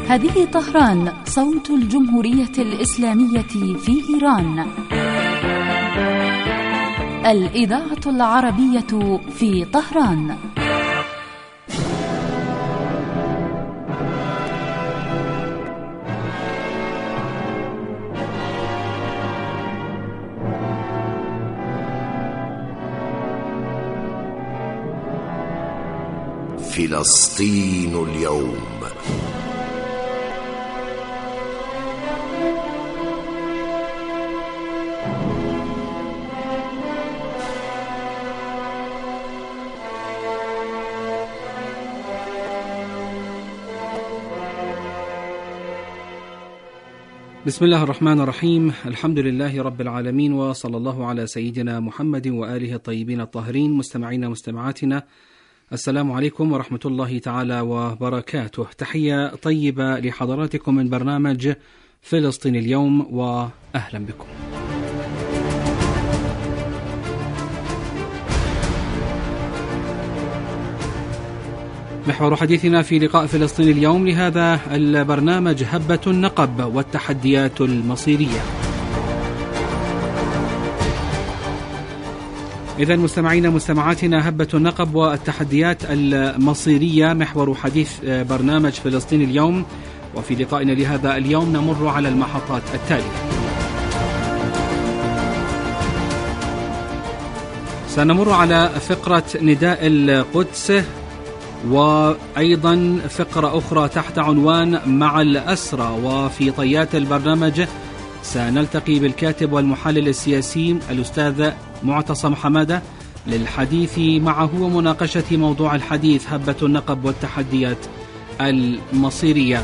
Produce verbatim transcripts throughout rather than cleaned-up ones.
هذه طهران، صوت الجمهورية الإسلامية في إيران. الإذاعة العربية في طهران. فلسطين اليوم. بسم الله الرحمن الرحيم. الحمد لله رب العالمين، وصلى الله على سيدنا محمد وآله الطيبين الطاهرين. مستمعينا مستمعاتنا، السلام عليكم ورحمة الله تعالى وبركاته. تحية طيبة لحضراتكم من برنامج فلسطين اليوم، وأهلا بكم. محور حديثنا في لقاء فلسطين اليوم لهذا البرنامج هبة النقب والتحديات المصيرية. إذا مستمعينا مستمعاتنا، هبة النقب والتحديات المصيرية محور حديث برنامج فلسطين اليوم. وفي لقائنا لهذا اليوم نمر على المحطات التالية. سنمر على فقرة نداء القدس، وأيضا فقرة أخرى تحت عنوان مع الأسرى. وفي طيات البرنامج سنلتقي بالكاتب والمحلل السياسي الأستاذ معتصم حمادة للحديث معه ومناقشة موضوع الحديث هبة النقب والتحديات المصيرية.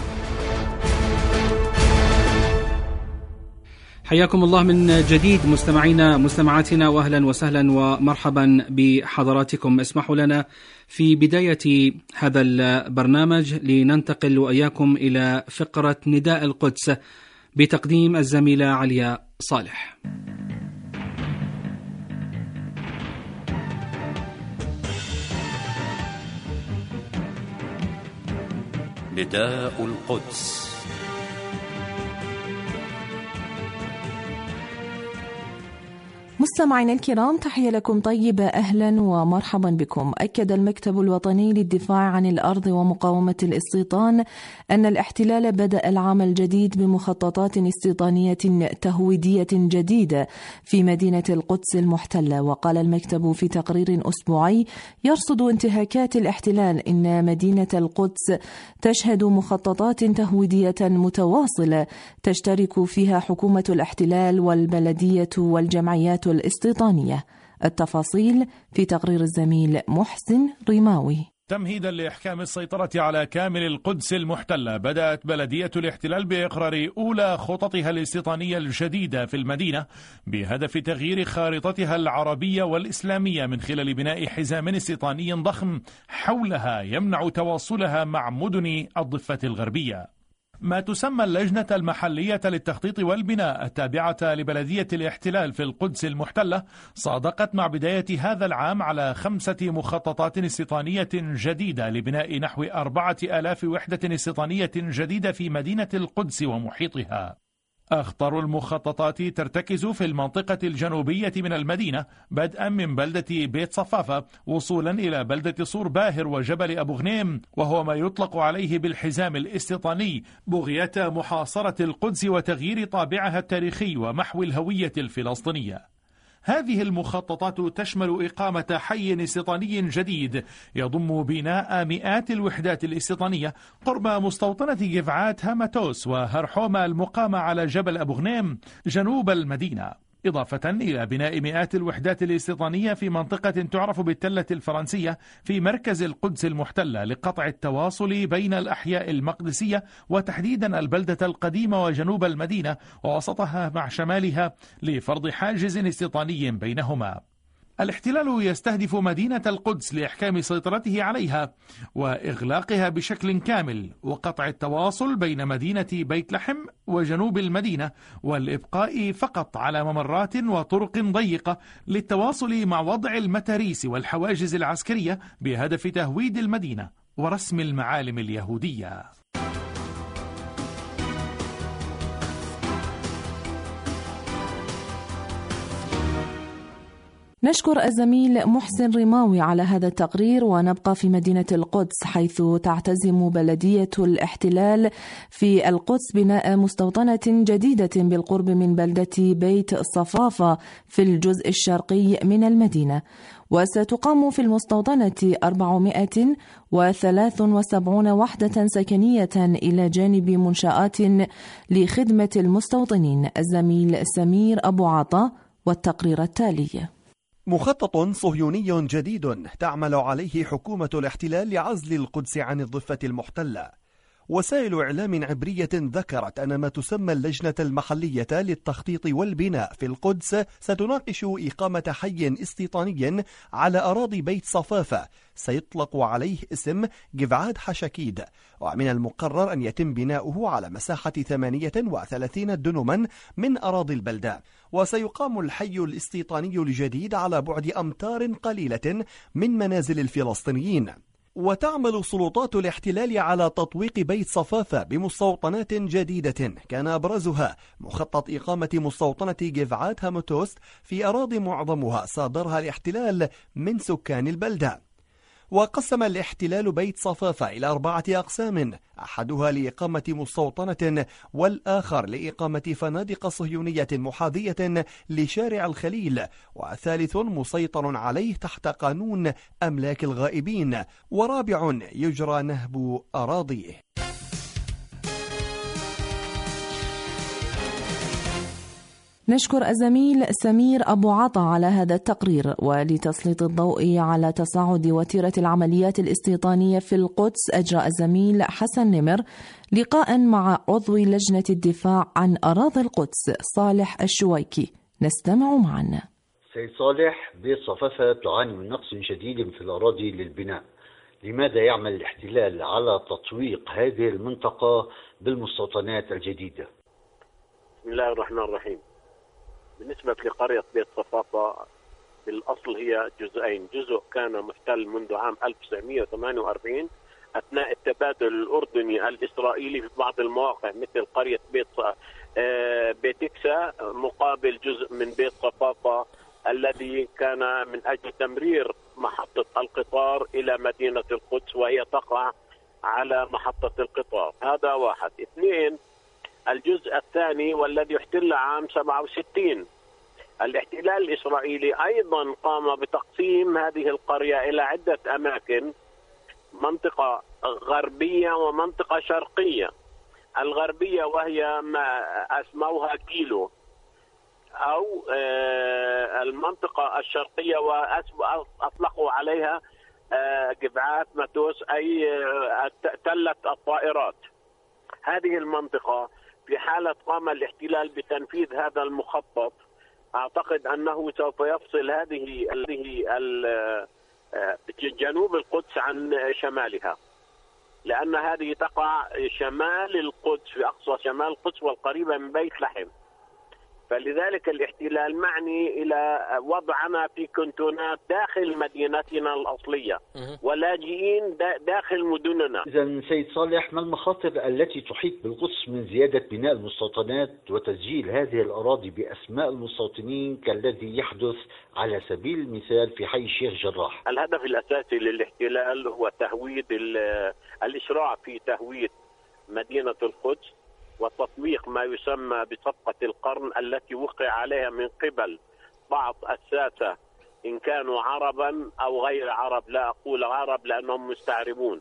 حياكم الله من جديد مستمعينا مستمعاتنا، وأهلا وسهلا ومرحبا بحضراتكم. اسمحوا لنا في بداية هذا البرنامج لننتقل وإياكم إلى فقرة نداء القدس بتقديم الزميلة عليا صالح. نداء القدس. مستمعينا الكرام، تحية لكم طيبة، أهلا ومرحبا بكم. أكد المكتب الوطني للدفاع عن الأرض ومقاومة الاستيطان أن الاحتلال بدأ العام الجديد بمخططات استيطانية تهويدية جديدة في مدينة القدس المحتلة. وقال المكتب في تقرير أسبوعي يرصد انتهاكات الاحتلال إن مدينة القدس تشهد مخططات تهويدية متواصلة تشترك فيها حكومة الاحتلال والبلدية والجمعيات الاستيطانية. التفاصيل في تقرير الزميل محسن ريماوي. تمهيدا لإحكام السيطرة على كامل القدس المحتلة، بدأت بلدية الاحتلال بإقرار أولى خططها الاستيطانية الجديدة في المدينة بهدف تغيير خارطتها العربية والإسلامية من خلال بناء حزام استيطاني ضخم حولها يمنع تواصلها مع مدن الضفة الغربية. ما تسمى اللجنة المحلية للتخطيط والبناء التابعة لبلدية الاحتلال في القدس المحتلة صادقت مع بداية هذا العام على خمسة مخططات استيطانية جديدة لبناء نحو أربعة آلاف وحدة استيطانية جديدة في مدينة القدس ومحيطها. أخطر المخططات ترتكز في المنطقة الجنوبية من المدينة، بدءا من بلدة بيت صفافة وصولا إلى بلدة صور باهر وجبل أبو غنيم، وهو ما يطلق عليه بالحزام الاستيطاني، بغية محاصرة القدس وتغيير طابعها التاريخي ومحو الهوية الفلسطينية. هذه المخططات تشمل إقامة حي استيطاني جديد يضم بناء مئات الوحدات الاستيطانية قرب مستوطنة جفعات هاماتوس وهرحومة المقامة على جبل أبو غنيم جنوب المدينة، إضافة إلى بناء مئات الوحدات الاستيطانية في منطقة تعرف بالتلة الفرنسية في مركز القدس المحتلة لقطع التواصل بين الأحياء المقدسية، وتحديدا البلدة القديمة وجنوب المدينة ووسطها مع شمالها، لفرض حاجز استيطاني بينهما. الاحتلال يستهدف مدينة القدس لإحكام سيطرته عليها وإغلاقها بشكل كامل، وقطع التواصل بين مدينة بيت لحم وجنوب المدينة، والإبقاء فقط على ممرات وطرق ضيقة للتواصل مع وضع المتاريس والحواجز العسكرية بهدف تهويد المدينة ورسم المعالم اليهودية. نشكر الزميل محسن رماوي على هذا التقرير، ونبقى في مدينة القدس حيث تعتزم بلدية الاحتلال في القدس بناء مستوطنة جديدة بالقرب من بلدة بيت صفافة في الجزء الشرقي من المدينة، وستقام في المستوطنة أربعمائة وثلاثة وسبعين وحدة سكنية إلى جانب منشآت لخدمة المستوطنين. الزميل سمير أبو عطا والتقرير التالي. مخطط صهيوني جديد تعمل عليه حكومة الاحتلال لعزل القدس عن الضفة المحتلة. وسائل إعلام عبرية ذكرت أن ما تسمى اللجنة المحلية للتخطيط والبناء في القدس ستناقش إقامة حي استيطاني على أراضي بيت صفافة سيطلق عليه اسم جفعاد حشكيد، ومن المقرر أن يتم بناؤه على مساحة ثمانية وثلاثين دنما من أراضي البلدة. وسيقام الحي الاستيطاني الجديد على بعد أمتار قليلة من منازل الفلسطينيين. وتعمل سلطات الاحتلال على تطويق بيت صفافة بمستوطنات جديدة، كان أبرزها مخطط إقامة مستوطنة جفعات هاموتوست في أراضي معظمها صادرها الاحتلال من سكان البلدة. وقسم الاحتلال بيت صفافة إلى أربعة أقسام، أحدها لإقامة مستوطنة والآخر لإقامة فنادق صهيونية محاذية لشارع الخليل، وثالث مسيطر عليه تحت قانون أملاك الغائبين، ورابع يجرى نهب أراضيه. نشكر الزميل سمير أبو عطا على هذا التقرير. ولتسليط الضوء على تصاعد وتيرة العمليات الاستيطانية في القدس، أجرى الزميل حسن نمر لقاء مع عضو لجنة الدفاع عن أراضي القدس صالح الشويكي. نستمع معنا. سيد صالح، بيت صفافة تعاني من نقص شديد في الأراضي للبناء، لماذا يعمل الاحتلال على تطويق هذه المنطقة بالمستوطنات الجديدة؟ بسم الله الرحمن الرحيم. بالنسبة لقرية بيت صفافة بالأصل هي جزئين، جزء كان محتل منذ عام ألف وتسعمائة وثمانية وأربعين أثناء التبادل الأردني الإسرائيلي في بعض المواقع مثل قرية بيت بيتكسا مقابل جزء من بيت صفافة الذي كان من أجل تمرير محطة القطار إلى مدينة القدس وهي تقع على محطة القطار. هذا واحد. اثنين، الجزء الثاني والذي احتل عام سبعة وستين، الاحتلال الإسرائيلي أيضا قام بتقسيم هذه القرية إلى عدة أماكن، منطقة غربية ومنطقة شرقية. الغربية وهي ما أسموها كيلو، أو المنطقة الشرقية وأطلقوا عليها جفعات ماتوس أي تلة الطائرات. هذه المنطقة في حالة قام الاحتلال بتنفيذ هذا المخطط أعتقد أنه سوف يفصل هذه جنوب القدس عن شمالها، لأن هذه تقع شمال القدس في أقصى شمال القدس والقريبة من بيت لحم. فلذلك الاحتلال معني إلى وضعنا في كنتونات داخل مدينتنا الأصلية ولاجئين داخل مدننا. إذن سيد صالح، ما المخاطر التي تحيط بالقدس من زيادة بناء المستوطنات وتسجيل هذه الأراضي بأسماء المستوطنين كالذي يحدث على سبيل المثال في حي الشيخ جراح؟ الهدف الأساسي للاحتلال هو تهويد الإسراع في تهويد مدينة القدس وتطبيق ما يسمى بصفقة القرن التي وقع عليها من قبل بعض الساسة إن كانوا عربا أو غير عرب، لا أقول عرب لأنهم مستعربون.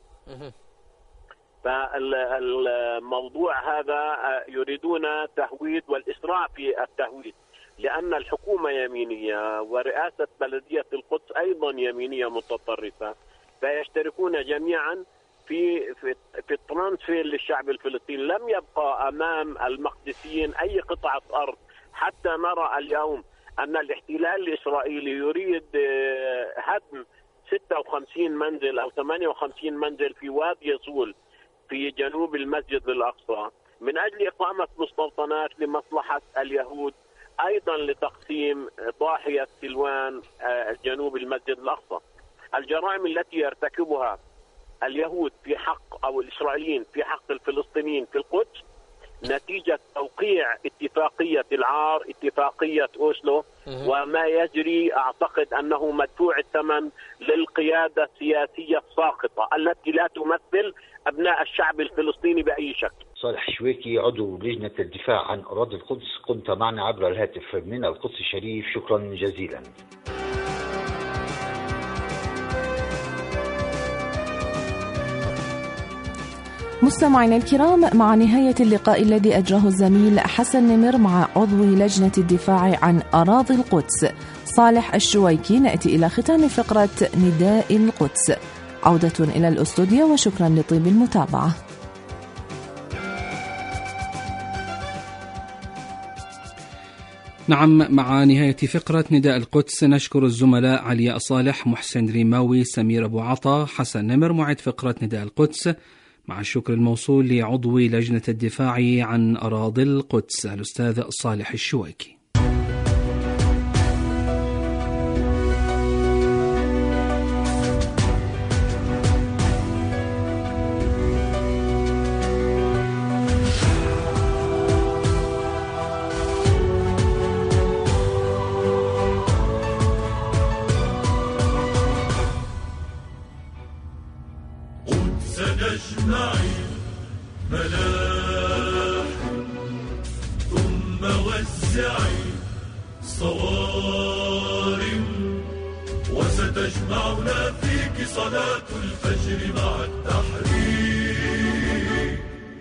فالموضوع هذا يريدون تهويد والإسراع في التهويد، لأن الحكومة يمينية ورئاسة بلدية القدس أيضا يمينية متطرفة، فيشتركون جميعا في في في الترانسفير للشعب الفلسطيني. لم يبقى امام المقدسيين اي قطعه ارض، حتى نرى اليوم ان الاحتلال الاسرائيلي يريد هدم ستة وخمسين منزل او ثمانية وخمسين منزل في وادي يصول في جنوب المسجد الاقصى من اجل اقامه مستوطنات لمصلحه اليهود، ايضا لتقسيم ضاحيه سلوان جنوب المسجد الاقصى. الجرائم التي يرتكبها اليهود في حق أو الإسرائيليين في حق الفلسطينيين في القدس نتيجة توقيع اتفاقية العار، اتفاقية أوسلو، وما يجري أعتقد أنه مدفوع الثمن للقيادة السياسية الساقطة التي لا تمثل أبناء الشعب الفلسطيني بأي شكل. صالح الشويكي عضو لجنة الدفاع عن أراضي القدس، كنت معنا عبر الهاتف من القدس الشريف، شكرا جزيلا. مستمعينا الكرام، مع نهاية اللقاء الذي أجراه الزميل حسن نمر مع عضو لجنة الدفاع عن أراضي القدس صالح الشويكي، نأتي إلى ختام فقرة نداء القدس. عودة إلى الأستوديو وشكرا لطيب المتابعة. نعم، مع نهاية فقرة نداء القدس نشكر الزملاء علياء صالح، محسن ريماوي، سمير أبو عطا، حسن نمر معد فقرة نداء القدس، مع الشكر الموصول لعضو لجنة الدفاع عن أراضي القدس الأستاذ صالح الشويكي. سنجمع ملاح ثم وزعي صوارم، وستجمعنا فيك صلاة الفجر مع التحرير.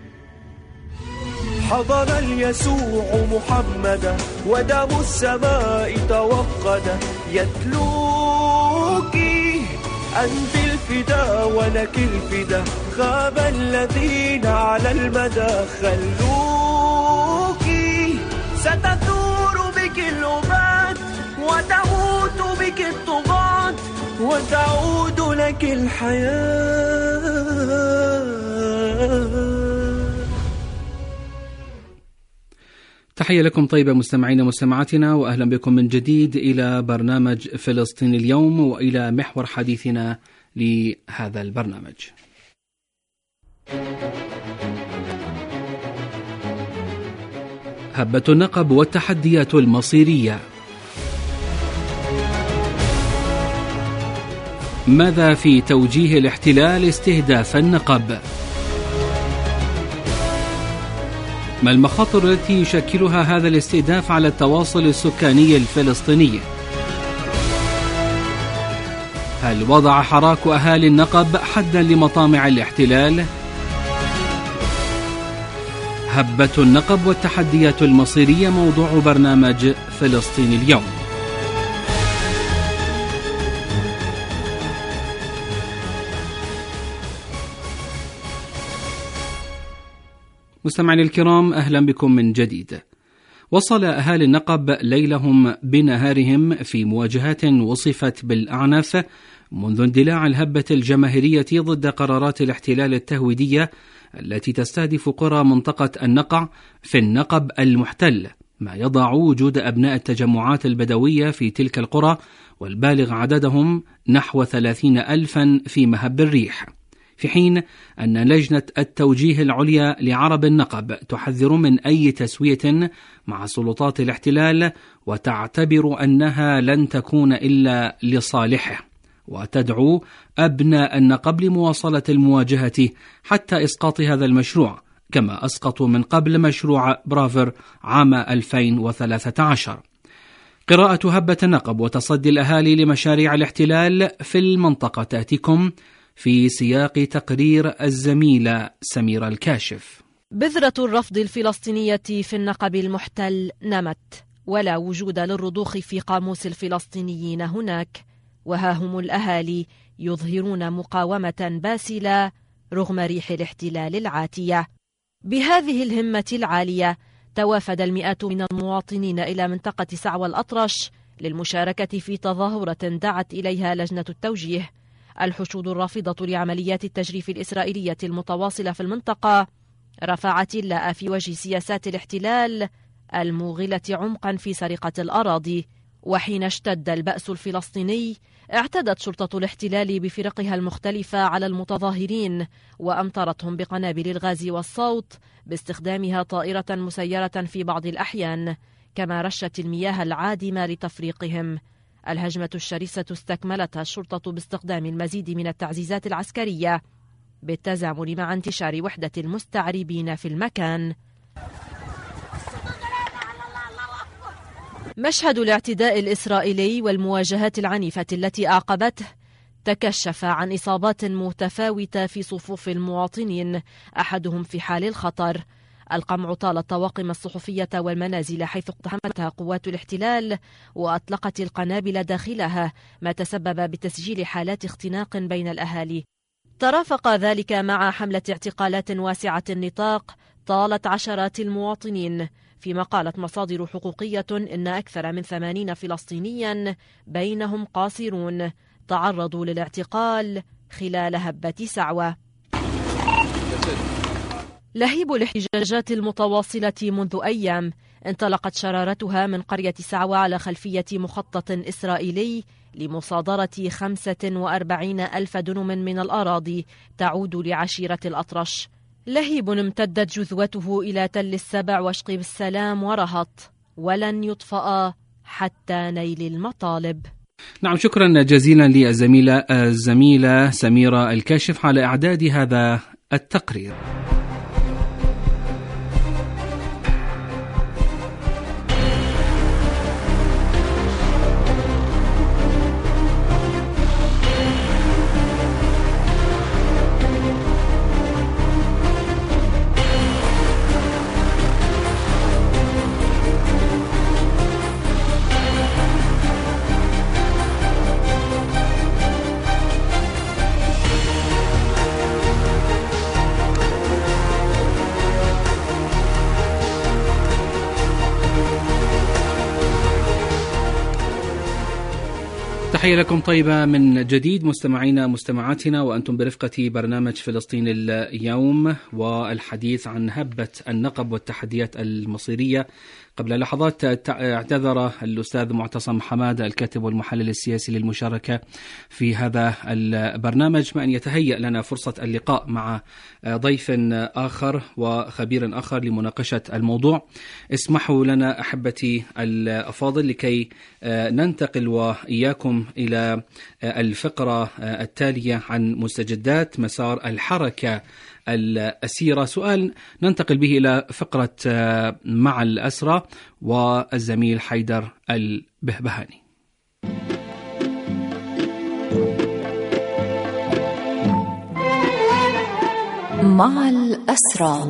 حضر اليسوع محمدا ودم السماء توقد، يتلوك أنت الفدا ولك الفدا، غاب الذين على المدى خلوك، ستثور بك الأباد وتموت بك الطغاة وتعود لك الحياة. تحية لكم طيبة مستمعينا ومستمعاتنا، وأهلا بكم من جديد إلى برنامج فلسطين اليوم، وإلى محور حديثنا لهذا البرنامج. هبة النقب والتحديات المصيرية. ماذا في توجيه الاحتلال استهداف النقب؟ ما المخاطر التي يشكلها هذا الاستهداف على التواصل السكاني الفلسطيني؟ هل وضع حراك أهالي النقب حدا لمطامع الاحتلال؟ هبة النقب والتحديات المصيرية موضوع برنامج فلسطين اليوم. مستمعينا الكرام، أهلا بكم من جديد. وصل أهالي النقب ليلهم بنهارهم في مواجهات وصفت بالأعنف منذ اندلاع الهبة الجماهيرية ضد قرارات الاحتلال التهويدية التي تستهدف قرى منطقة النقع في النقب المحتل، ما يضع وجود أبناء التجمعات البدوية في تلك القرى والبالغ عددهم نحو ثلاثين ألفا في مهب الريح، في حين أن لجنة التوجيه العليا لعرب النقب تحذر من أي تسوية مع سلطات الاحتلال وتعتبر أنها لن تكون إلا لصالحه، وتدعو أبناء النقب لمواصلة المواجهة حتى إسقاط هذا المشروع، كما أسقطوا من قبل مشروع برافر عام ألفين وثلاثة عشر. قراءة هبة النقب وتصدي الأهالي لمشاريع الاحتلال في المنطقة تأتيكم في سياق تقرير الزميلة سميرة الكاشف. بذرة الرفض الفلسطينية في النقب المحتل نمت، ولا وجود للرضوخ في قاموس الفلسطينيين هناك، وها هم الأهالي يظهرون مقاومة باسلة رغم ريح الاحتلال العاتية. بهذه الهمة العالية توافد المئات من المواطنين إلى منطقة سعوى الأطرش للمشاركة في تظاهرة دعت إليها لجنة التوجيه. الحشود الرافضة لعمليات التجريف الإسرائيلية المتواصلة في المنطقة رفعت اللاء في وجه سياسات الاحتلال الموغلة عمقا في سرقة الأراضي وحين اشتد البأس الفلسطيني اعتدت شرطة الاحتلال بفرقها المختلفة على المتظاهرين وأمطرتهم بقنابل الغاز والصوت باستخدامها طائرة مسيرة في بعض الأحيان، كما رشت المياه العادمة لتفريقهم. الهجمة الشرسة استكملتها الشرطة باستخدام المزيد من التعزيزات العسكرية بالتزامن مع انتشار وحدة المستعربين في المكان. مشهد الاعتداء الإسرائيلي والمواجهات العنيفة التي أعقبته تكشف عن إصابات متفاوتة في صفوف المواطنين، أحدهم في حال الخطر. القمع طال الطواقم الصحفية والمنازل حيث اقتحمتها قوات الاحتلال وأطلقت القنابل داخلها، ما تسبب بتسجيل حالات اختناق بين الأهالي. ترافق ذلك مع حملة اعتقالات واسعة النطاق طالت عشرات المواطنين، فيما قالت مصادر حقوقية إن أكثر من ثمانين فلسطينيا بينهم قاصرون تعرضوا للاعتقال خلال هبة سعوة. لهيب الاحتجاجات المتواصلة منذ أيام انطلقت شرارتها من قرية سعوة على خلفية مخطط إسرائيلي لمصادرة خمسة وأربعين ألف دنم من الأراضي تعود لعشيرة الأطرش. لهيب امتدت جذوته إلى تل السبع وشقيب السلام ورهط، ولن يطفأ حتى نيل المطالب. نعم، شكرا جزيلا للزميلة الزميلة سميرة الكاشف على إعداد هذا التقرير. تحية لكم طيبة من جديد مستمعينا مستمعاتنا، وأنتم برفقة برنامج فلسطين اليوم والحديث عن هبة النقب والتحديات المصيرية. قبل لحظات اعتذر الأستاذ معتصم حمادة الكاتب والمحلل السياسي للمشاركة في هذا البرنامج، ما أن يتهيأ لنا فرصة اللقاء مع ضيف آخر وخبير آخر لمناقشة الموضوع. اسمحوا لنا أحبتي الأفاضل لكي ننتقل وإياكم إلى الفقرة التالية عن مستجدات مسار الحركة الأسيرة، سؤال ننتقل به إلى فقرة مع الأسرى والزميل حيدر البهبهاني. مع الأسرى.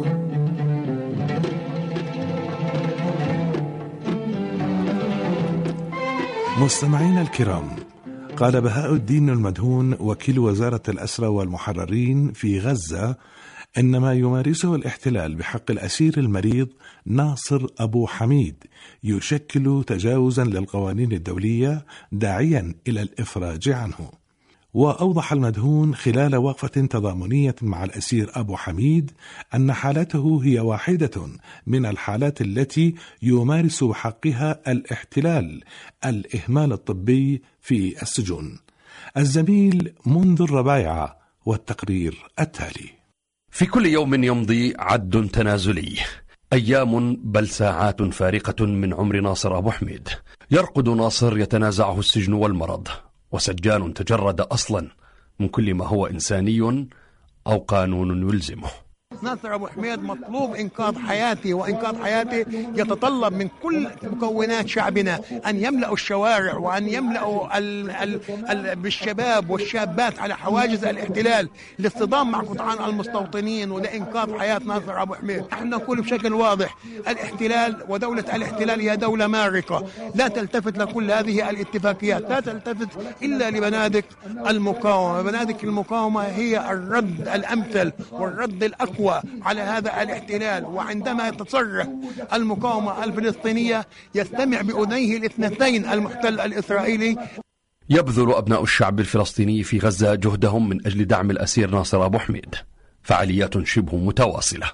مستمعينا الكرام، قال بهاء الدين المدهون وكيل وزارة الأسرى والمحررين في غزة إن ما يمارسه الاحتلال بحق الأسير المريض ناصر أبو حميد يشكل تجاوزا للقوانين الدولية، داعيا إلى الإفراج عنه. وأوضح المدهون خلال وقفة تضامنية مع الأسير أبو حميد أن حالته هي واحدة من الحالات التي يمارس بحقها الاحتلال الإهمال الطبي في السجون. الزميل منذ الربايعة والتقرير التالي. في كل يوم يمضي عد تنازلي، أيام بل ساعات فارقة من عمر ناصر أبو حميد. يرقد ناصر يتنازعه السجن والمرض، وسجان تجرد أصلا من كل ما هو إنساني أو قانون يلزمه. ناصر أبو حميد مطلوب إنقاذ حياتي، وإنقاذ حياتي يتطلب من كل مكونات شعبنا أن يملأوا الشوارع وأن يملأوا ال ال ال بالشباب والشابات على حواجز الاحتلال للصدام مع قطعان المستوطنين ولإنقاذ حياة ناصر أبو حميد. نحن نقول بشكل واضح الاحتلال ودولة الاحتلال هي دولة مارقة، لا تلتفت لكل هذه الاتفاقيات، لا تلتفت إلا لبنادق المقاومة. بنادق المقاومة هي الرد الأمثل والرد الأقوى على هذا الاحتلال، وعندما يتصرف المقاومة الفلسطينية يستمع بأذنيه الاثنتين المحتل الإسرائيلي. يبذل أبناء الشعب الفلسطيني في غزة جهدهم من أجل دعم الأسير ناصر أبو حميد، فعاليات شبه متواصلة.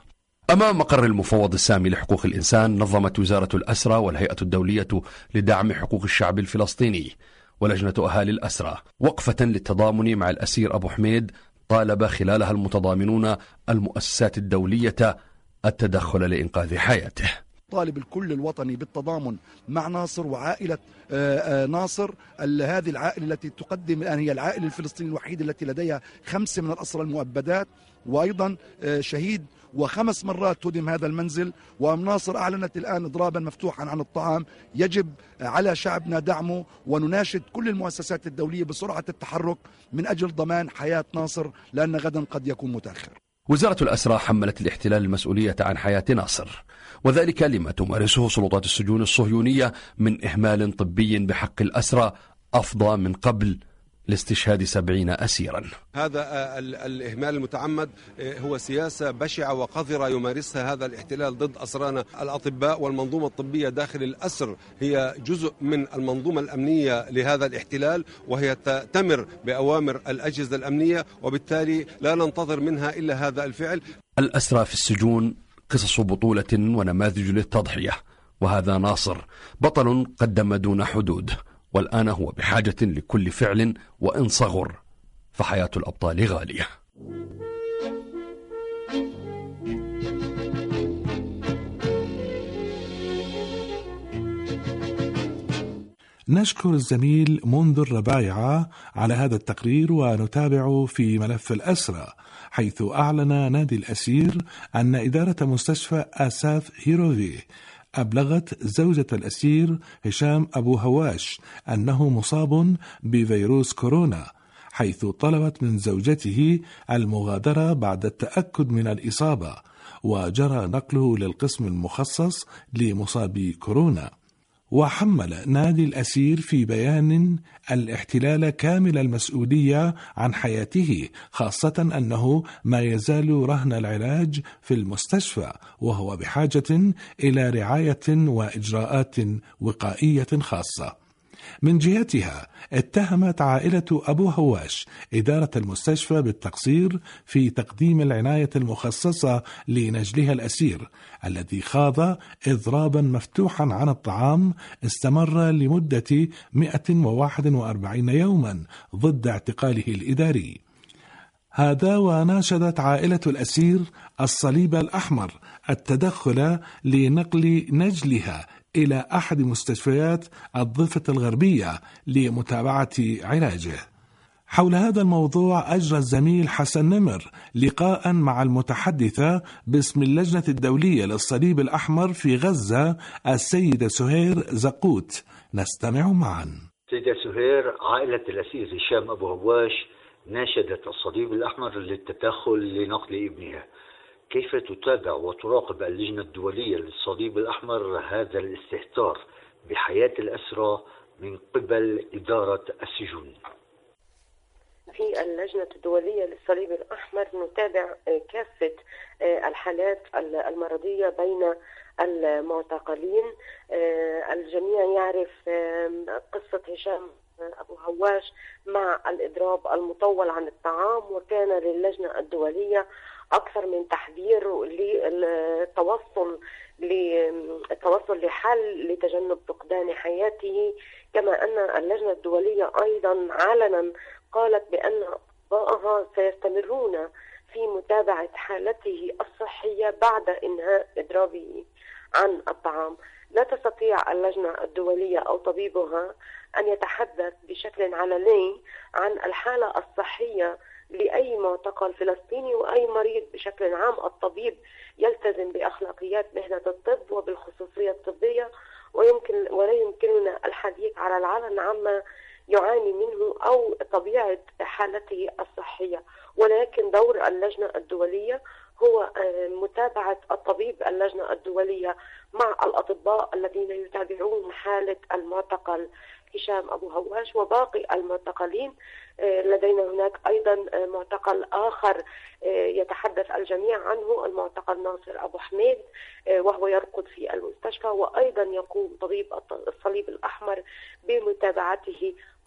أمام مقر المفوض السامي لحقوق الإنسان نظمت وزارة الأسرى والهيئة الدولية لدعم حقوق الشعب الفلسطيني ولجنة أهالي الأسرى وقفة للتضامن مع الأسير أبو حميد طالب خلالها المتضامنون المؤسسات الدولية التدخل لإنقاذ حياته. طالب الكل الوطني بالتضامن مع ناصر وعائلة ناصر. هذه العائلة التي تقدم الآن هي العائلة الفلسطينية الوحيدة التي لديها خمسة من الأسرى المؤبدات، وأيضا شهيد وخمس مرات هدم هذا المنزل. وأم ناصر أعلنت الآن إضرابا مفتوحا عن الطعام، يجب على شعبنا دعمه، ونناشد كل المؤسسات الدولية بسرعة التحرك من أجل ضمان حياة ناصر، لأن غدا قد يكون متأخر. وزارة الأسرى حملت الاحتلال المسؤولية عن حياة ناصر، وذلك لما تمارسه سلطات السجون الصهيونية من إهمال طبي بحق الأسرى أفضى من قبل لاستشهاد سبعين أسيرا. هذا الإهمال المتعمد هو سياسة بشعة وقذرة يمارسها هذا الاحتلال ضد أسرانا. الأطباء والمنظومة الطبية داخل الأسر هي جزء من المنظومة الأمنية لهذا الاحتلال، وهي تأتمر بأوامر الأجهزة الأمنية، وبالتالي لا ننتظر منها إلا هذا الفعل. الأسرى في السجون قصص بطولة ونماذج للتضحية، وهذا ناصر بطل قدم دون حدود، والآن هو بحاجة لكل فعل وإن صغر، فحياة الأبطال غالية. نشكر الزميل منذر ربايعة على هذا التقرير، ونتابع في ملف الأسرى، حيث أعلن نادي الأسير أن إدارة مستشفى آساف هيروفي أبلغت زوجة الأسير هشام أبو هواش أنه مصاب بفيروس كورونا، حيث طلبت من زوجته المغادرة بعد التأكد من الإصابة، وجرى نقله للقسم المخصص لمصابي كورونا. وحمل نادي الأسير في بيان الاحتلال كامل المسؤولية عن حياته، خاصة أنه ما يزال رهن العلاج في المستشفى، وهو بحاجة إلى رعاية وإجراءات وقائية خاصة. من جهتها اتهمت عائلة أبو هواش إدارة المستشفى بالتقصير في تقديم العناية المخصصة لنجلها الأسير الذي خاض إضرابا مفتوحا عن الطعام استمر لمدة مئة وواحد وأربعين يوما ضد اعتقاله الإداري. هذا وناشدت عائلة الأسير الصليب الأحمر التدخل لنقل نجلها إلى أحد مستشفيات الضفة الغربية لمتابعة علاجه. حول هذا الموضوع أجرى الزميل حسن نمر لقاء مع المتحدثة باسم اللجنة الدولية للصليب الأحمر في غزة السيدة سهير زقوت. نستمع معا. سيدة سهير، عائلة الأسير هشام أبو هواش ناشدت الصليب الأحمر للتدخل لنقل ابنها. كيف تتابع وتراقب اللجنة الدولية للصليب الأحمر هذا الاستهتار بحياة الأسرى من قبل إدارة السجون؟ في اللجنة الدولية للصليب الأحمر نتابع كافة الحالات المرضية بين المعتقلين. الجميع يعرف قصة هشام أبو هواش مع الإضراب المطول عن الطعام، وكان للجنة الدولية أكثر من تحذير للتوصل للتوصل لحل لتجنب فقدان حياته. كما أن اللجنة الدولية أيضا علنا قالت بأن أطباءها سيستمرون في متابعة حالته الصحية بعد إنهاء إضرابه عن الطعام. لا تستطيع اللجنة الدولية أو طبيبها أن يتحدث بشكل علني عن الحالة الصحية لأي معتقل فلسطيني وأي مريض بشكل عام. الطبيب يلتزم بأخلاقيات مهنة الطب وبالخصوصية الطبية، ويمكن ولا يمكننا الحديث على العلن عما يعاني منه أو طبيعة حالته الصحية. ولكن دور اللجنة الدولية هو متابعة الطبيب اللجنة الدولية مع الأطباء الذين يتابعون حالة المعتقل هشام أبو هواش وباقي المعتقلين. لدينا هناك أيضا معتقل آخر يتحدث الجميع عنه، المعتقل ناصر أبو حميد، وهو يرقد في المستشفى، وأيضا يقوم طبيب الصليب الأحمر بمتابعته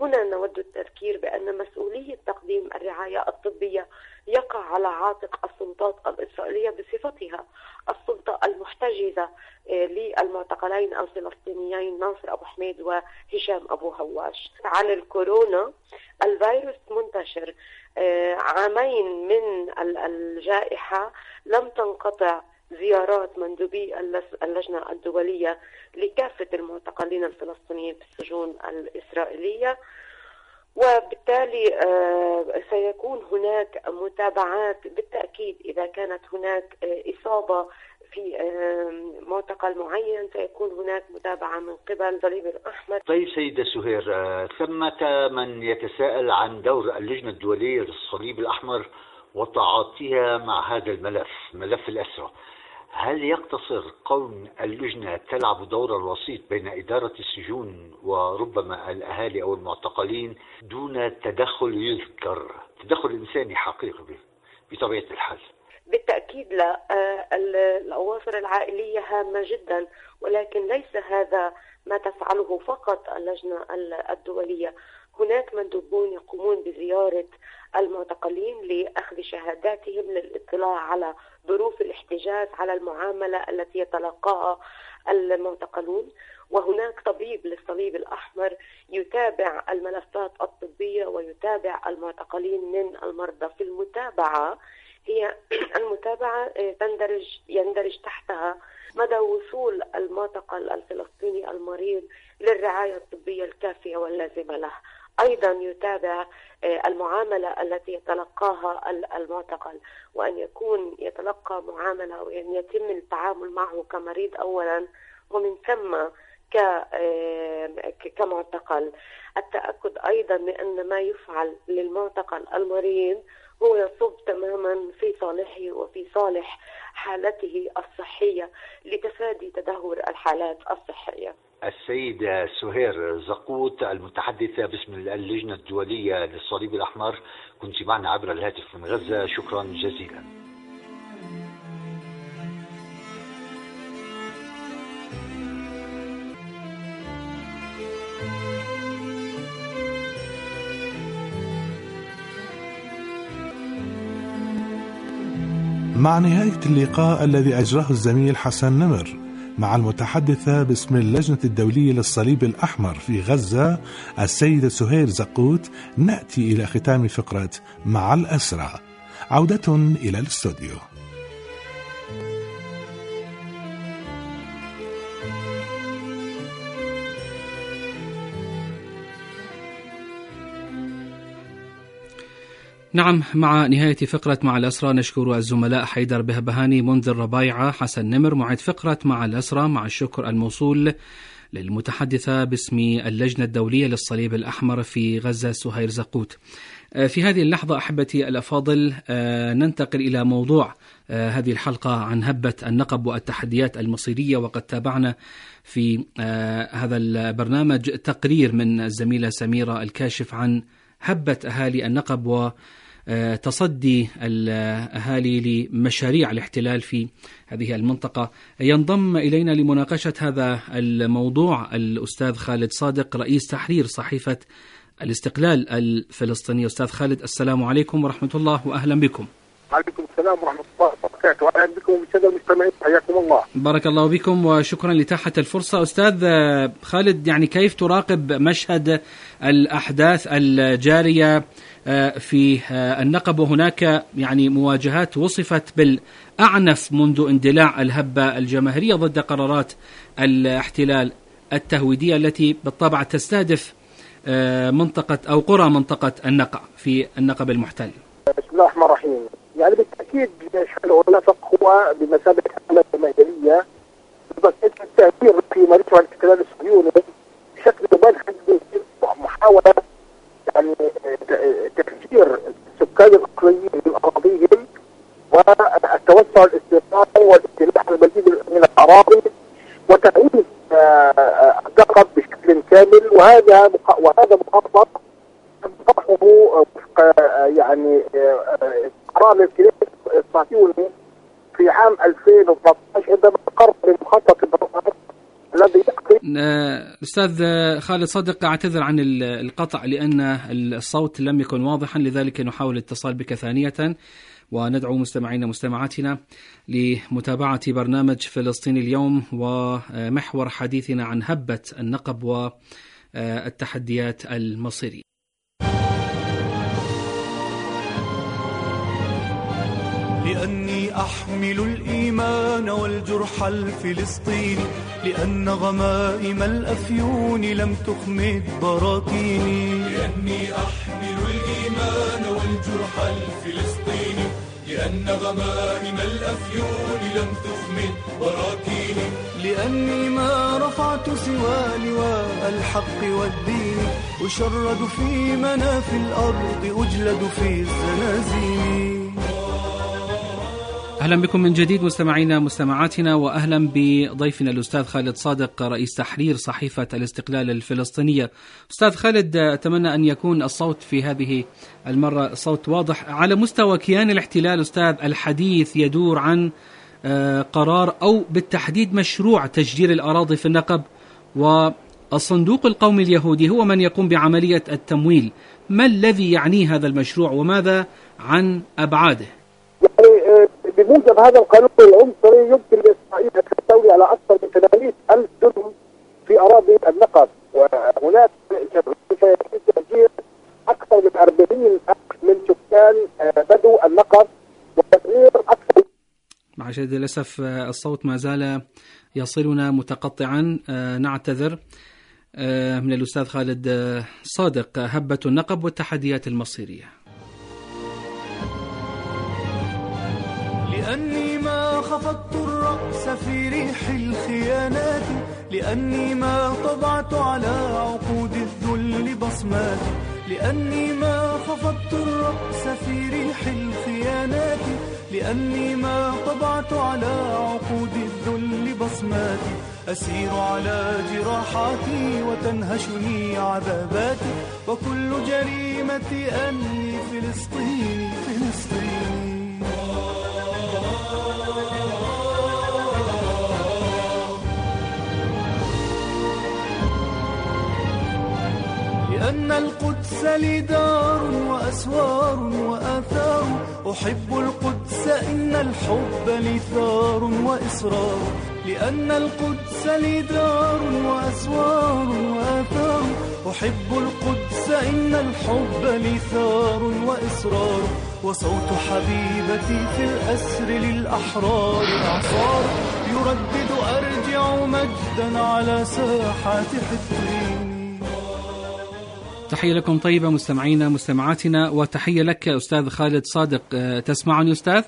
هنا نود التذكير بأن مسؤولية تقديم الرعاية الطبية يقع على عاتق السلطات الإسرائيلية بصفتها السلطة المحتجزة للمعتقلين الفلسطينيين ناصر أبو حميد وهشام أبو هواش. عن الكورونا، الفيروس منتشر عامين من الجائحة، لم تنقطع زيارات مندوبي اللجنة الدولية لكافة المعتقلين الفلسطينيين في السجون الإسرائيلية، وبالتالي سيكون هناك متابعات بالتأكيد. إذا كانت هناك إصابة في معتقل معين سيكون هناك متابعة من قبل الصليب الأحمر. طيب سيدة سهير، ثمة من يتساءل عن دور اللجنة الدولية للصليب الأحمر وتعاطيها مع هذا الملف، ملف الأسرى. هل يقتصر كون اللجنة تلعب دور الوسيط بين إدارة السجون وربما الأهالي أو المعتقلين دون تدخل يذكر تدخل إنساني حقيقي بطبيعة الحال؟ بالتأكيد لا. الأواصر العائلية هامة جدا، ولكن ليس هذا ما تفعله فقط اللجنة الدولية. هناك مندوبون يقومون بزيارة المعتقلين لأخذ شهاداتهم للاطلاع على ظروف الاحتجاز، على المعاملة التي يتلقاها المعتقلون، وهناك طبيب للصليب الأحمر يتابع الملفات الطبية ويتابع المعتقلين من المرضى. في المتابعة هي المتابعة تندرج يندرج تحتها مدى وصول المعتقل الفلسطيني المريض للرعاية الطبية الكافية واللازمة له. أيضا يتابع المعاملة التي يتلقاها المعتقل، وأن يكون يتلقى معاملة وأن يتم التعامل معه كمريض أولا، ومن ثم كمعتقل. التأكد أيضا بأن ما يفعل للمعتقل المريض هو يصب تماما في صالحه وفي صالح حالته الصحية لتفادي تدهور الحالات الصحية. السيدة سهير زقوت المتحدثة باسم اللجنة الدولية للصليب الأحمر، كنت معنا عبر الهاتف من غزة، شكرا جزيلا. مع نهاية اللقاء الذي أجراه الزميل حسن نمر مع المتحدثة باسم اللجنة الدولية للصليب الأحمر في غزة السيدة سهير زقوت، نأتي إلى ختام فقرة مع الأسرى. عودة إلى الاستوديو. نعم، مع نهاية فقرة مع الأسرى نشكر الزملاء حيدر بهبهاني، منذر ربايعة، حسن نمر. معد فقرة مع الأسرى مع الشكر الموصول للمتحدثة باسم اللجنة الدولية للصليب الأحمر في غزة سهير زقوت. في هذه اللحظة أحبتي الأفاضل ننتقل إلى موضوع هذه الحلقة عن هبة النقب والتحديات المصيرية. وقد تابعنا في هذا البرنامج تقرير من الزميلة سميرة الكاشف عن هبة أهالي النقب و تصدي الأهالي لمشاريع الاحتلال في هذه المنطقة. ينضم إلينا لمناقشة هذا الموضوع الأستاذ خالد صادق، رئيس تحرير صحيفة الاستقلال الفلسطيني. أستاذ خالد، السلام عليكم ورحمة الله وأهلا بكم. وعليكم السلام ورحمة الله وبركاته، وأهلا بكم بالسادة المستمعين، حياكم الله. بارك الله بكم وشكرا لتاحة الفرصة. أستاذ خالد، يعني كيف تراقب مشهد الأحداث الجارية في النقب، وهناك يعني مواجهات وصفت بالأعنف منذ اندلاع الهبة الجماهيرية ضد قرارات الاحتلال التهويدية التي بالطبع تستهدف منطقة أو قرى منطقة النقع في النقب المحتل؟ بسم الله الرحمن الرحيم. يعني بالتأكيد شأن النفق هو بمثابة حملة جماهيرية ضد التهجير في مارسه الاحتلال الصهيوني بشكل مبالغ محاولة يعني تفجير السكان الأصليين من أراضيهم والتوسع الاستيطاني والاستيلاء على المزيد من الأراضي وتهويد النقب بشكل كامل، وهذا وهذا مخطط طرحه وفق يعني قرار الائتلاف الصهيوني في عام ألفين وثلاثة عشر عندما قرر المخطط الدراسات الذي أستاذ خالد صادق، أعتذر عن القطع لأن الصوت لم يكن واضحا، لذلك نحاول الاتصال بك ثانية، وندعو مستمعينا ومستمعاتنا لمتابعة برنامج فلسطين اليوم ومحور حديثنا عن هبة النقب والتحديات المصيرية. لأني أحمل الإيمان والجرح الفلسطيني، لأن غمائم الأفيون لم تخمد براكيني. لأني أحمل الإيمان والجرح الفلسطيني، لأن غمائم الأفيون لم تخمد براكيني. لأني ما رفعت سوى لواء الحق والدين، أشرد في مناف الأرض، أجلد في الزنازين. أهلا بكم من جديد مستمعينا مستمعاتنا، وأهلا بضيفنا الأستاذ خالد صادق رئيس تحرير صحيفة الاستقلال الفلسطينية. أستاذ خالد، أتمنى أن يكون الصوت في هذه المرة صوت واضح. على مستوى كيان الاحتلال أستاذ، الحديث يدور عن قرار أو بالتحديد مشروع تشجير الأراضي في النقب، والصندوق القومي اليهودي هو من يقوم بعملية التمويل. ما الذي يعنيه هذا المشروع وماذا عن أبعاده؟ يعني بموجب هذا القانون العنصري يمكن لإسرائيل أن تستولي على أكثر من ثمانمائة ألف دنم في أراضي النقب، وهناك تهجير أكثر من أربعين ألف من سكان بدو النقب وتغيير أكثر. مع شديد الأسف الصوت ما زال يصلنا متقطعا، نعتذر. من الأستاذ خالد صادق، هبة النقب والتحديات المصيرية. لأني ما خفضت الرأس في ريح الخيانات، لأني ما طبعت على عقود الذل بصمات، لأني ما خفضت الرأس في ريح الخيانات، لأني ما طبعت على عقود الذل بصمات. أسير على جراحاتي وتنهشني عذاباتي، وكل جريمتي أني فلسطيني فلسطيني. لأن القدس لي دار وأسوار وآثار، أحب القدس إن الحب لي ثار وإصرار. لأن القدس لي دار وأسوار وآثار، أحب القدس إن الحب لي ثار وإصرار. وصوت حبيبتي في الأسر للأحرار إعصار، يردد أرجع مجدا على ساحات حطين. تحية لكم طيبة مستمعينا مستمعاتنا، وتحية لك أستاذ خالد صادق. تسمعني أستاذ؟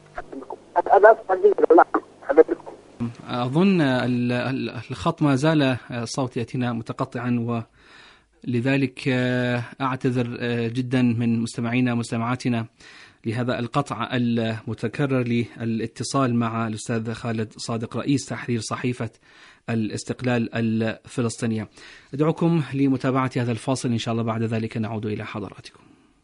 أظن الخط ما زال الصوت يأتينا متقطعا، ولذلك أعتذر جدا من مستمعينا مستمعاتنا لهذا القطع المتكرر للاتصال مع الأستاذ خالد صادق رئيس تحرير صحيفة الاستقلال الفلسطينية. أدعوكم لمتابعة هذا الفاصل، إن شاء الله بعد ذلك نعود إلى حضراتكم.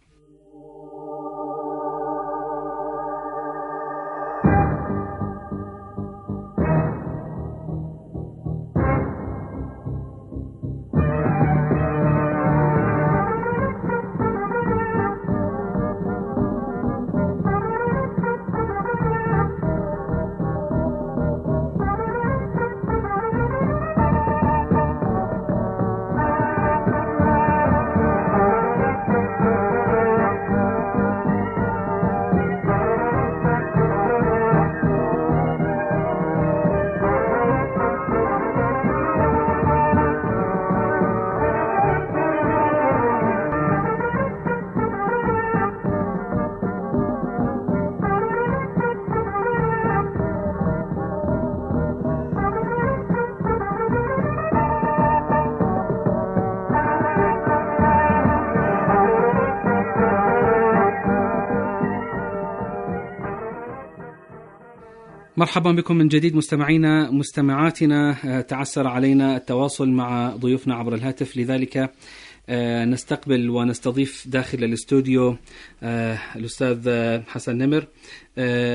مرحبا بكم من جديد مستمعينا مستمعاتنا. تعسر علينا التواصل مع ضيوفنا عبر الهاتف، لذلك نستقبل ونستضيف داخل الاستوديو الأستاذ حسن نمر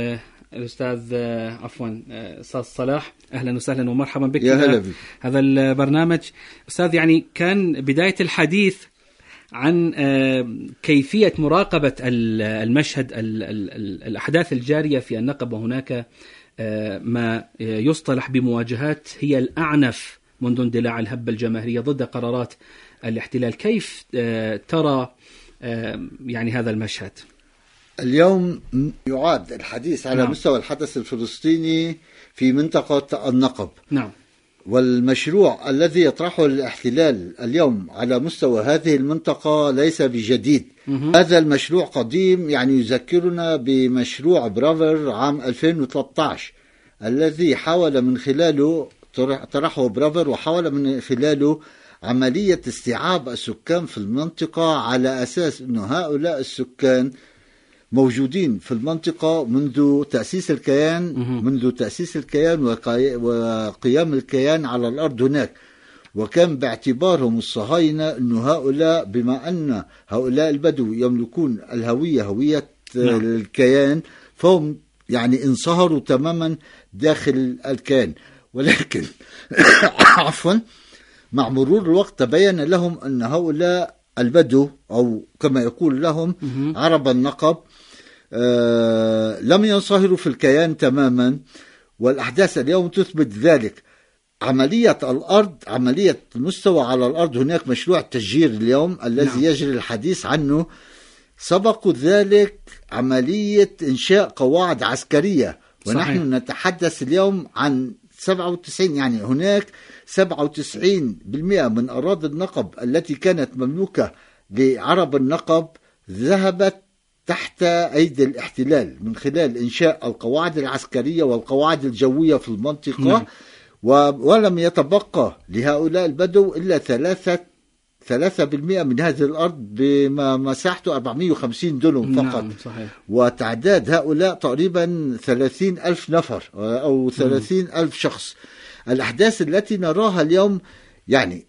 الأستاذ عفوا أستاذ صلاح، أهلا وسهلا ومرحبا بك. يا هلا بك. هذا البرنامج أستاذ، يعني كان بداية الحديث عن كيفية مراقبة المشهد الأحداث الجارية في النقب، وهناك ما يصطلح بمواجهات هي الأعنف منذ اندلاع الهبة الجماهيرية ضد قرارات الاحتلال. كيف ترى يعني هذا المشهد؟ اليوم يعاد الحديث على نعم. مستوى الحدث الفلسطيني في منطقة النقب. نعم. والمشروع الذي يطرحه الاحتلال اليوم على مستوى هذه المنطقة ليس بجديد. مه. هذا المشروع قديم، يعني يذكرنا بمشروع برافر عام ألفين وثلاثة عشر الذي حاول من خلاله طرحه برافر وحاول من خلاله عملية استيعاب السكان في المنطقة على أساس أن هؤلاء السكان موجودين في المنطقة منذ تأسيس الكيان منذ تأسيس الكيان وقيام الكيان على الأرض هناك، وكان باعتبارهم الصهاينة أن هؤلاء بما أن هؤلاء البدو يملكون الهوية هوية نعم. الكيان، فهم يعني انصهروا تماما داخل الكيان. ولكن عفوا مع مرور الوقت تبين لهم أن هؤلاء البدو أو كما يقول لهم عرب النقب آه لم ينصهروا في الكيان تماما، والأحداث اليوم تثبت ذلك. عملية الأرض، عملية المستوى على الأرض، هناك مشروع تشجير اليوم الذي نعم. يجري الحديث عنه. سبق ذلك عملية إنشاء قواعد عسكرية، ونحن صحيح. نتحدث اليوم عن سبعة وتسعين، يعني هناك سبعة وتسعين بالمئة من أراضي النقب التي كانت مملوكة لعرب النقب ذهبت تحت أيدي الاحتلال من خلال إنشاء القواعد العسكرية والقواعد الجوية في المنطقة. نعم. ولم يتبقى لهؤلاء البدو إلا ثلاثة ثلاثة بالمئة من هذه الأرض بما مساحته أربعمئة وخمسين دونم فقط. نعم صحيح. وتعداد هؤلاء تقريبا ثلاثين ألف نفر أو ثلاثين ألف شخص. الأحداث التي نراها اليوم، يعني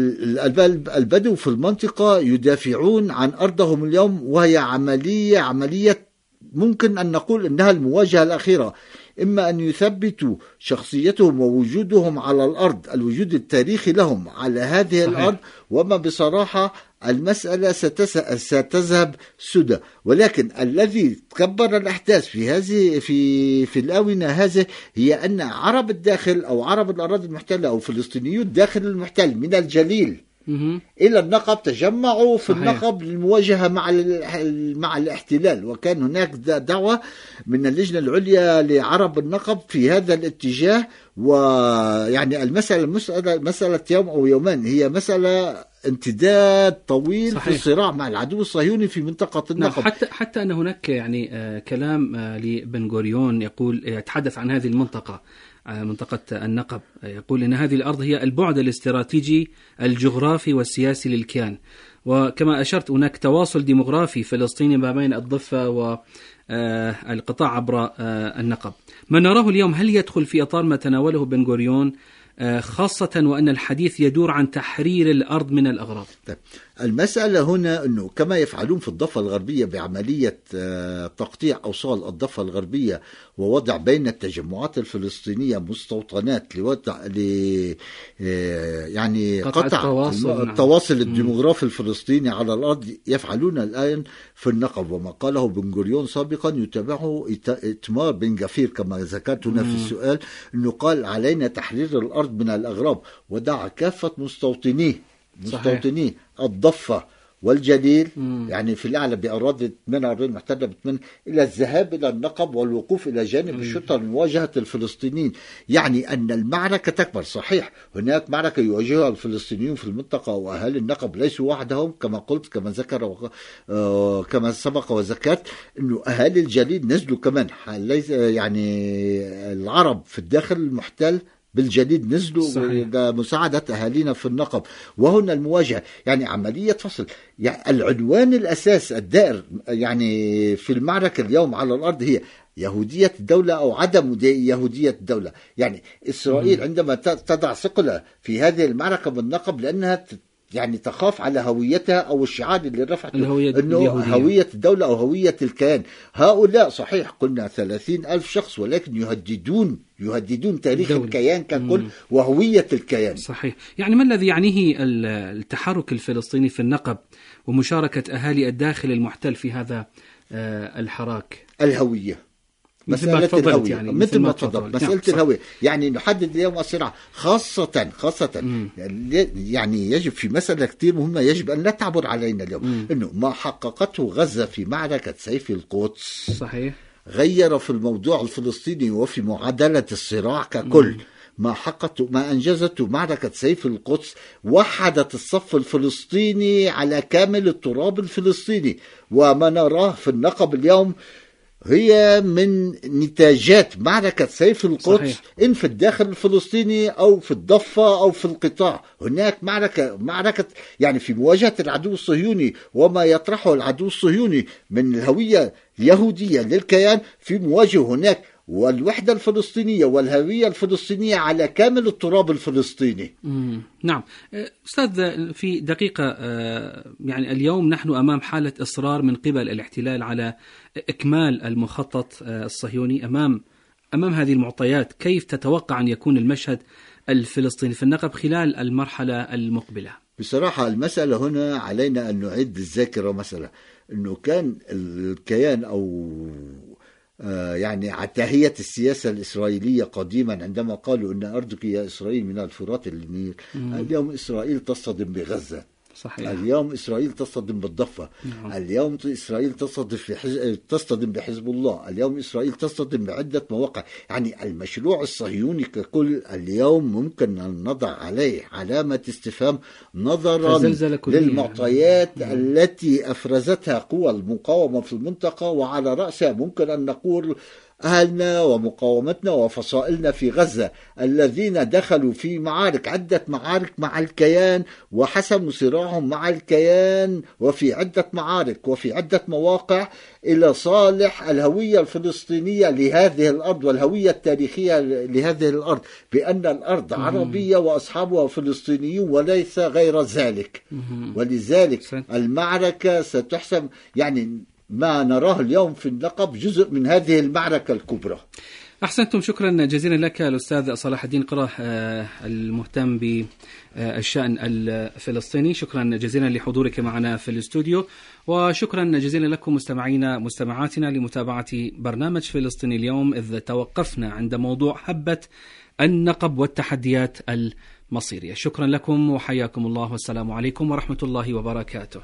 البدو في المنطقة يدافعون عن أرضهم اليوم، وهي عملية عملية ممكن أن نقول أنها المواجهة الأخيرة، إما أن يثبتوا شخصيتهم ووجودهم على الأرض، الوجود التاريخي لهم على هذه صحيح. الأرض، وما بصراحة المسألة ستذهب سدى. ولكن الذي تكبر الأحداث في هذه في في الآونة هذه هي أن عرب الداخل أو عرب الأراضي المحتلة أو فلسطينيون داخل المحتل من الجليل مه. إلى النقب تجمعوا في صحيح. النقب للمواجهة مع مع الاحتلال، وكان هناك دعوة من اللجنة العليا لعرب النقب في هذا الاتجاه. ويعني المسألة مسألة مسألة يوم أو يومين، هي مسألة امتداد طويل صحيح. في الصراع مع العدو الصهيوني في منطقة النقب. نعم. حتى حتى أن هناك يعني آه كلام آه لبن غوريون يقول يتحدث عن هذه المنطقة، منطقة النقب، يقول إن هذه الأرض هي البعد الاستراتيجي الجغرافي والسياسي للكيان. وكما أشرت هناك تواصل ديموغرافي فلسطيني ما بين الضفة والقطاع عبر النقب. ما نراه اليوم هل يدخل في إطار ما تناوله بن غوريون، خاصة وأن الحديث يدور عن تحرير الأرض من الأغراض؟ المسألة هنا أنه كما يفعلون في الضفة الغربية بعملية تقطيع أوصال الضفة الغربية ووضع بين التجمعات الفلسطينية مستوطنات لوضع ل يعني قطع, قطع التواصل, التواصل الديموغرافي الفلسطيني على الأرض، يفعلون الآن في النقب. وما قاله بن غوريون سابقا يتبعه إتمار بن غفير كما ذكرت هنا في السؤال، أنه قال علينا تحرير الأرض من الأغراب، ودعا كافة مستوطنيه مستوطني الضفة والجليل مم. يعني في الأعلى بأراضي ثمانية وأربعين محتلة بثمانية إلى الذهاب إلى النقب والوقوف إلى جانب الشرطة لمواجهة الفلسطينيين. يعني أن المعركة تكبر. صحيح هناك معركة يواجهها الفلسطينيون في المنطقة، وأهل النقب ليسوا وحدهم كما قلت كما ذكر و... آه كما سبق وذكرت أنه أهل الجليل نزلوا كمان، ليس يعني العرب في الداخل المحتل بالجليد نزلوا لمساعدة أهالينا في النقب. وهنا المواجهة يعني عملية فصل، يعني العنوان الأساس الدائر يعني في المعركة اليوم على الأرض هي يهودية الدولة أو عدم يهودية الدولة. يعني إسرائيل عندما تضع ثقلها في هذه المعركة بالنقب لأنها يعني تخاف على هويتها أو الشعار اللي رفعته الهوية أنه اليهودية. هوية الدولة أو هوية الكيان. هؤلاء صحيح قلنا ثلاثين ألف شخص، ولكن يهددون يهددون تاريخ دولة. الكيان ككل مم. وهوية الكيان. صحيح. يعني ما الذي يعنيه التحرك الفلسطيني في النقب ومشاركة أهالي الداخل المحتل في هذا الحراك؟ الهوية، مسألة الهوية يعني مثل ما تفضلت، مسألة نعم الهوية يعني نحدد اليوم الصراع، خاصة خاصة مم. يعني يجب في مسألة كثير مهمة يجب أن لا تعبر علينا اليوم، مم. إنه ما حققته غزة في معركة سيف القدس صحيح غير في الموضوع الفلسطيني وفي معادلة الصراع ككل. مم. ما حققته ما أنجزته معركة سيف القدس وحدت الصف الفلسطيني على كامل التراب الفلسطيني، وما نراه في النقب اليوم هي من نتاجات معركة سيف القدس. صحيح. إن في الداخل الفلسطيني أو في الضفة أو في القطاع هناك معركة معركة يعني في مواجهة العدو الصهيوني وما يطرحه العدو الصهيوني من الهوية اليهودية للكيان في مواجهة هناك، والوحدة الفلسطينية والهوية الفلسطينية على كامل التراب الفلسطيني. مم. نعم أستاذ، في دقيقة يعني اليوم نحن أمام حالة إصرار من قبل الاحتلال على إكمال المخطط الصهيوني. أمام أمام هذه المعطيات كيف تتوقع أن يكون المشهد الفلسطيني في النقب خلال المرحلة المقبلة؟ بصراحة المسألة هنا علينا أن نعيد الذاكرة، مسألة أنه كان الكيان أو يعني عتاهية السياسة الإسرائيلية قديما عندما قالوا أن أرضك يا إسرائيل من الفرات للنيل. اليوم إسرائيل تصطدم بغزة. صحيح. اليوم إسرائيل تصطدم بالضفة. نعم. اليوم إسرائيل تصطدم في حز... تصطدم بحزب الله. اليوم إسرائيل تصطدم بعدة مواقع. يعني المشروع الصهيوني ككل اليوم ممكن أن نضع عليه علامة استفهام نظرا للمعطيات نعم. التي أفرزتها قوى المقاومة في المنطقة، وعلى رأسها ممكن أن نقول أهلنا ومقاومتنا وفصائلنا في غزة الذين دخلوا في معارك عدة معارك مع الكيان وحسموا صراعهم مع الكيان وفي عدة معارك وفي عدة مواقع إلى صالح الهوية الفلسطينية لهذه الأرض والهوية التاريخية لهذه الأرض، بأن الأرض عربية وأصحابها فلسطينيون وليس غير ذلك. ولذلك المعركة ستحسم، يعني ما نراه اليوم في النقب جزء من هذه المعركة الكبرى. أحسنتم، شكرا جزيلا لك الأستاذ صلاح الدين قرة المهتم بالشأن الفلسطيني، شكرا جزيلا لحضورك معنا في الاستوديو، وشكرا جزيلا لكم مستمعينا مستمعاتنا لمتابعة برنامج فلسطيني اليوم، إذ توقفنا عند موضوع هبة النقب والتحديات المصيرية. شكرا لكم وحياكم الله، والسلام عليكم ورحمة الله وبركاته.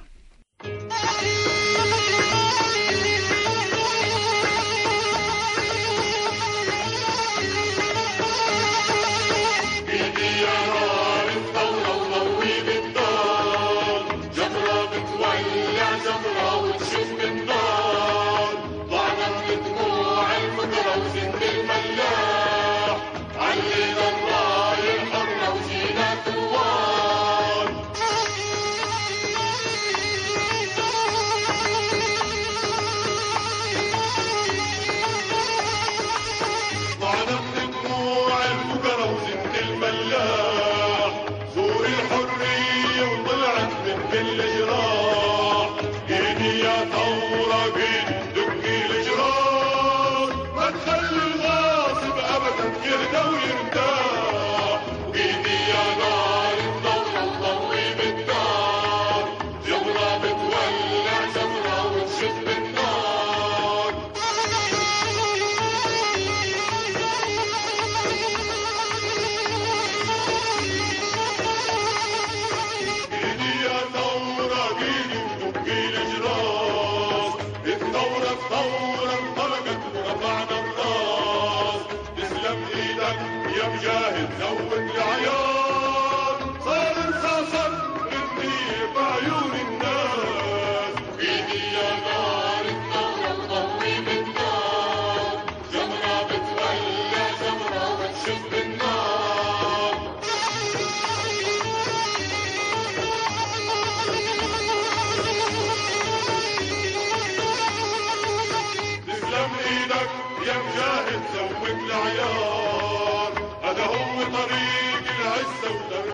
هذا هو طريق العزة.